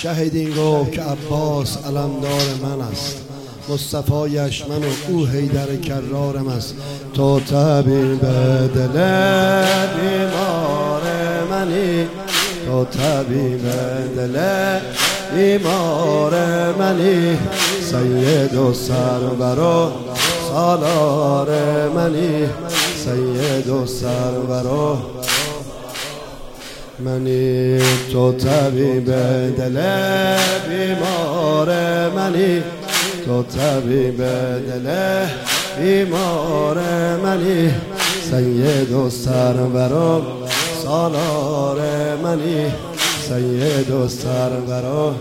شهیدین گفت که عباس علمدار من است، مصطفایش من و او حیدر کرارم است. تو طبیب دل بیمار منی، تو طبیب دل بیمار منی، سید و سرور و سالار منی، سید و سرور و منی. تو طبیب دل بیمار منی، تو طبیب دل بیمار منی، سید و سرور و سالار منی، سید و سرور و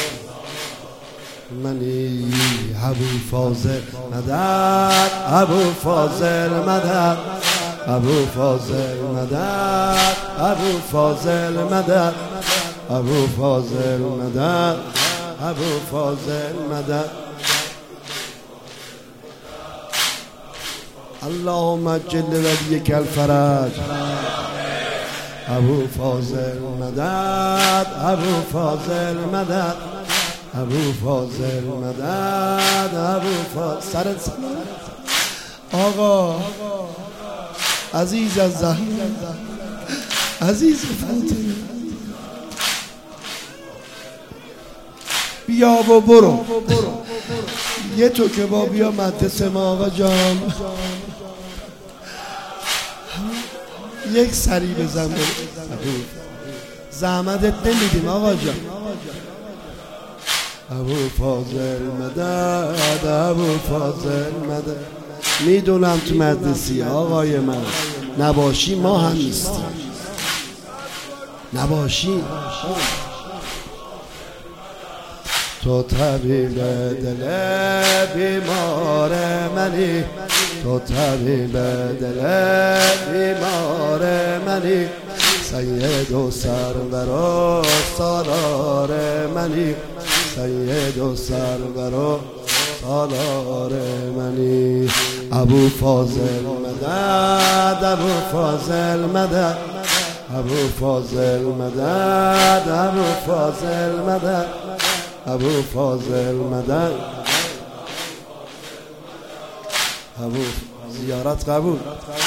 منی. ابو فاضل مدد، ابو فاضل مدد، ابو فاضل مدد، ابو فاضل مدد، ابو فاضل مدد، ابو فاضل مدد. اللهم اجل وليك الفرج. ابو فاضل مدد، ابو فاضل مدد، ابو فاضل مدد، ابو فاضل. سرت آقا عزیز از زهر، عزیز فاطمه، بیا و برو. یه تو که با بیا مدرسه ما آقا جان، یک سری بزن برو. زحمتت نمیدیم آقا جان. ابو فاضل مدد، ابو فاضل مدد. میدونم تو مدرسی آقای من نباشی ما هم نیستیم، نباشی. تو طبیب دل بیمار منی، تو طبیب دل بیمار منی، سید و سرور و سالار منی، سید و سرور و سالار منی. ابو فاضل مدد، ابو فاضل مدد، ابو فاضل مدد، ابو فاضل مدد، ابو فاضل مدد. ابو زیارت قبول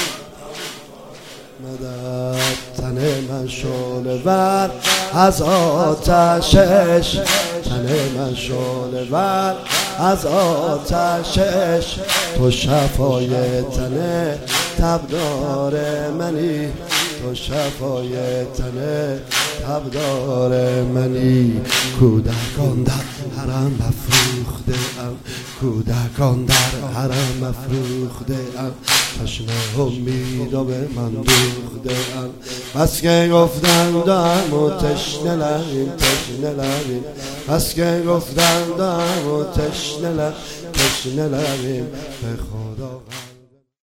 مدد. تن من شعله ور از آتشش، تن من شعله ور از آتشش، تو شفای تن تبدار منی، تو شفای تن تبدار منی. کودکان در حرم افروخته ام، کودکان در حرم افروخته ام، چشم امید و به من دوخته ام. بس که گفتن دارم و تشنه لبیم، تشنه لبیم، بس که گفتن دارم و تشنه لبیم، به خدا